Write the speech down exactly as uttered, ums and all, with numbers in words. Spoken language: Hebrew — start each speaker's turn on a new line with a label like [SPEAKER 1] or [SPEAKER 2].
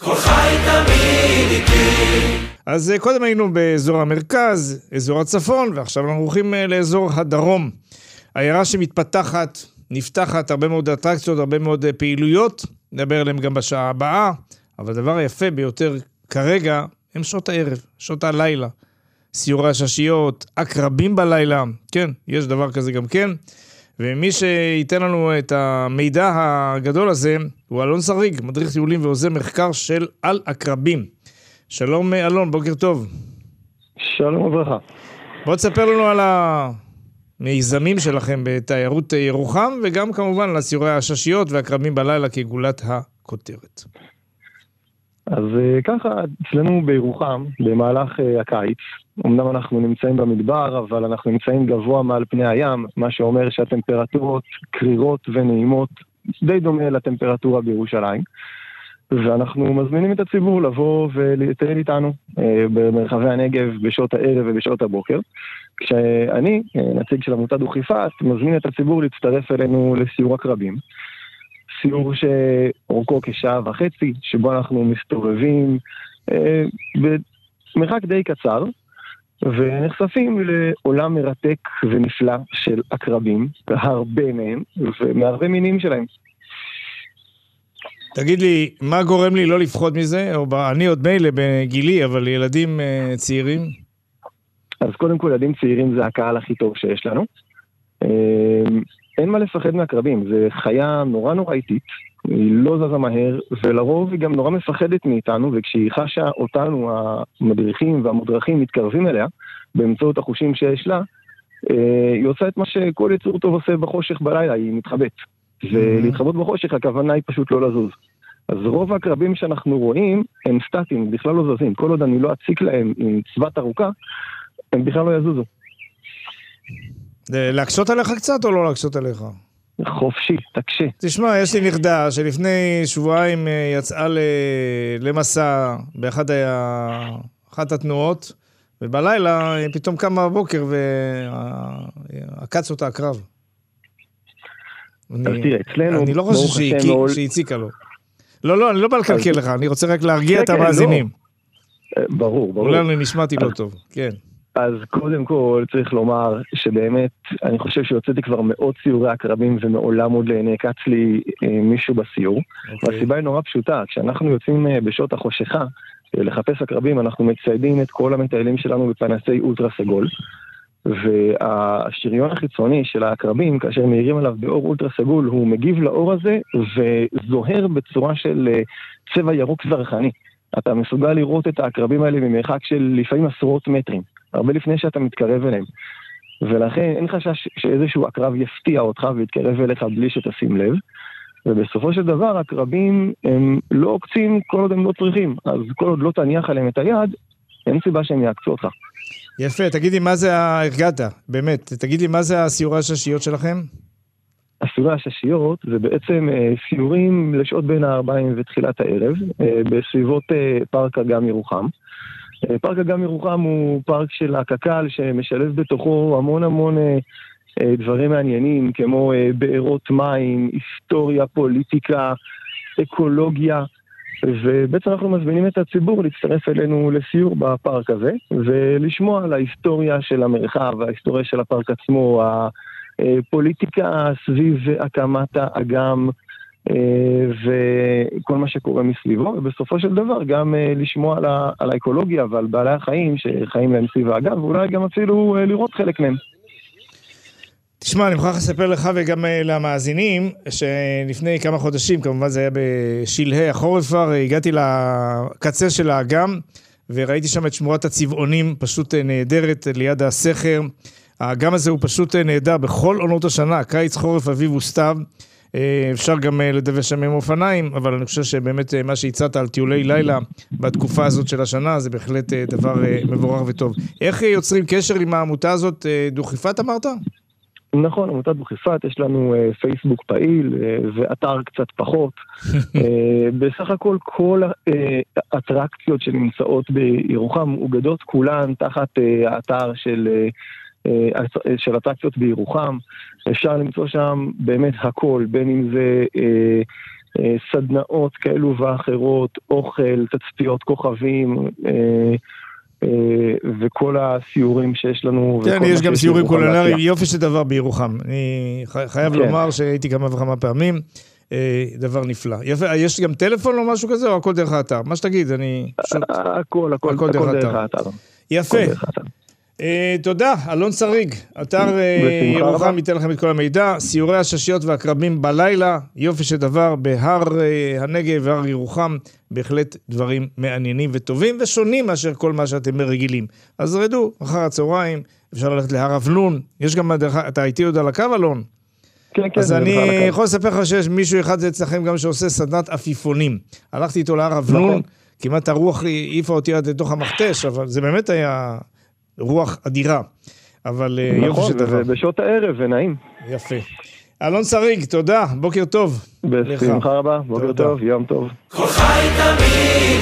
[SPEAKER 1] כל חי תמיד איתי.
[SPEAKER 2] אז קודם היינו באזור המרכז, אזור הצפון, ועכשיו אנחנו הולכים לאזור הדרום. העיירה שמתפתחת, נפתחת, הרבה מאוד אטרקציות, הרבה מאוד פעילויות, נדבר עליהם גם בשעה הבאה, אבל הדבר היפה ביותר כרגע הם שעות הערב, שעות הלילה. סיורי הששיות, עקרבים בלילה, כן, יש דבר כזה גם כן. ומי שייתן לנו את המידע הגדול הזה, הוא אלון שריג, מדריך טיולים ועוזר מחקר של על עקרבים. שלום אלון, בוקר טוב.
[SPEAKER 3] שלום וברכה.
[SPEAKER 2] בוא תספר לנו על המיזמים שלכם בתיירות ירוחם, וגם כמובן על סיורי הששיות והעקרבים בלילה כגולת הכותרת.
[SPEAKER 3] אז ככה, אצלנו בירוחם, במהלך הקיץ, אמנם אנחנו נמצאים במדבר, אבל אנחנו נמצאים גבוה מעל פני הים, מה שאומר שהטמפרטורות קרירות ונעימות, די דומה לטמפרטורה בירושלים, ואנחנו מזמינים את הציבור לבוא ולטייל איתנו במרחבי הנגב בשעות הערב ובשעות הבוקר, כשאני, נציג של עמותת דוכיפת, מזמין את הציבור להצטרף אלינו לסיור עקרבים. סיור שאורכו כשעה וחצי, שבו אנחנו מסתובבים אה, במרחק די קצר, ונחשפים לעולם מרתק ונפלא של עקרבים, הרבה מהם, ומהרבה מינים שלהם.
[SPEAKER 2] תגיד לי, מה גורם לי לא לפחוד מזה? או אני עוד מילא בגילי, אבל ילדים אה, צעירים?
[SPEAKER 3] אז קודם כל, ילדים צעירים זה הקהל הכי טוב שיש לנו. אה, אין מה לפחד מעקרבים, זה חיה נורא נורא איטית, היא לא זזה מהר, ולרוב היא גם נורא מפחדת מאיתנו, וכשהיא חשה אותנו, המדריכים והמודרכים, מתקרבים אליה, באמצעות החושים שיש לה, היא עושה את מה שכל יצור טוב עושה בחושך בלילה, היא מתחבאת. ולהתחבות בחושך, הכוונה היא פשוט לא לזוז. אז רוב העקרבים שאנחנו רואים, הם סטטיים, בכלל לא זזים. כל עוד אני לא אציק להם עם צוות ארוכה, הם בכלל לא יזוזו.
[SPEAKER 2] להקשות עליך קצת או לא להקשות עליך?
[SPEAKER 3] חופשי, תקשה.
[SPEAKER 2] תשמע, יש לי נכדה שלפני שבועיים יצאה למסע באחת התנועות, ובלילה פתאום קמה בבוקר ועקץ אותה הקרב.
[SPEAKER 3] אז תראה, אצלנו...
[SPEAKER 2] אני לא חושב שהיא הציקה לו. לא, לא, אני לא בא לקלקל לך, אני רוצה רק להרגיע את המאזינים.
[SPEAKER 3] ברור, ברור.
[SPEAKER 2] אולי אני נשמעתי לא טוב, כן.
[SPEAKER 3] אז קודם כל צריך לומר שבאמת אני חושב שיוצאתי כבר מאות סיורי עקרבים ומעולם עוד נעקץ לי מישהו בסיור. Okay. והסיבה היא נורא פשוטה, כשאנחנו יוצאים בשעות החושכה לחפש עקרבים, אנחנו מציידים את כל המטיילים שלנו בפנסי אולטרה סגול, והשריון החיצוני של העקרבים, כאשר מאירים עליו באור אולטרה סגול, הוא מגיב לאור הזה וזוהר בצורה של צבע ירוק זרחני. אתה מסוגל לראות את העקרבים האלה ממרחק של לפעמים עשרות מטרים, הרבה לפני שאתה מתקרב אליהם. ולכן אין חשש שאיזשהו עקרב יפתיע אותך ויתקרב אליך בלי שתשים לב. ובסופו של דבר, עקרבים הם לא עוקצים כל עוד הם לא צריכים. אז כל עוד לא תניח עליהם את היד, אין סיבה שהם יעקצו אותך.
[SPEAKER 2] יפה, תגידי מה זה הרגעת, באמת, תגידי מה זה הסיורי הששיות שלכם?
[SPEAKER 3] הסיורי הששיות זה בעצם סיורים לשעות בין הארבעים ותחילת הערב, בסביבות פארק אגם ירוחם. פארק אגם ירוחם הוא פארק של הקק"ל שמשלב בתוכו המון המון דברים מעניינים, כמו בארות מים, היסטוריה, פוליטיקה, אקולוגיה, ובעצם אנחנו מזמינים את הציבור להצטרף אלינו לסיור בפארק הזה, ולשמוע על ההיסטוריה של המרחב, ההיסטוריה של הפארק עצמו, הפוליטיקה סביב הקמת האגם, וכל מה שקורה מסביבו, ובסופו של דבר גם לשמוע על, ה- על האקולוגיה ועל בעלי החיים שחיים להם סביב האגם, ואולי גם אפילו לראות חלק מהם.
[SPEAKER 2] תשמע, אני מוכרח לספר לך וגם למאזינים, שלפני כמה חודשים, כמובן זה היה בשלהי החורף כבר, הגעתי לקצה של האגם, וראיתי שם את שמורת הצבעונים, פשוט נהדרת ליד הסכר. האגם הזה הוא פשוט נהדר בכל עונות השנה, קיץ, חורף, אביב וסתיו. אפשר גם לדווש שם עם אופניים, אבל אני חושב שבאמת מה שהצעת על טיולי לילה בתקופה הזאת של השנה, זה בהחלט דבר מבורך וטוב. איך יוצרים קשר עם העמותה הזאת? דוכיפת אמרת?
[SPEAKER 3] נכון, עמותת דוכיפת, יש לנו פייסבוק פעיל ואתר קצת פחות. בסך הכל כל האטרקציות שנמצאות בירוחם מוגדות כולן תחת האתר של של אטרקציות בירוחם. אפשר למצוא שם באמת הכל, בין אם זה סדנאות כאלו ואחרות, אוכל, תצפיות כוכבים, וכל הסיורים שיש לנו.
[SPEAKER 2] כן, יש גם סיורים קולינריים, יופי של דבר בירוחם. אני חייב לומר שהייתי כמה וכמה פעמים, דבר נפלא. יפה, יש גם טלפון או משהו כזה, או הכל דרך האתר? מה שתגיד, אני...
[SPEAKER 3] הכל, הכל, הכל דרך האתר.
[SPEAKER 2] יפה. תודה, אלון שריג, אתר ירוחם ייתן לכם את כל המידע, סיורי הששיות והקרבים בלילה, יופי של דבר בהר הנגב והר ירוחם, בהחלט דברים מעניינים וטובים ושונים מאשר כל מה שאתם רגילים. אז רדו, אחר הצהריים, אפשר ללכת להר אבנון, יש גם, אתה איתי עוד על הקו אלון?
[SPEAKER 3] כן, כן.
[SPEAKER 2] אז אני יכול לספר לך שיש מישהו אחד אצלכם גם שעושה סדנת עפיפונים, הלכתי איתו להר אבנון, כמעט הרוח העיפה אותי עד לתוך המכתש, אבל זה באמת היה... רוח אדירה, אבל יופי שדבר.
[SPEAKER 3] נכון, ובשעות הערב, ונעים.
[SPEAKER 2] יפה. אלון שריג, תודה, בוקר טוב.
[SPEAKER 3] בשמחה רבה, בוקר טוב, יום טוב.
[SPEAKER 1] כל חי תמיד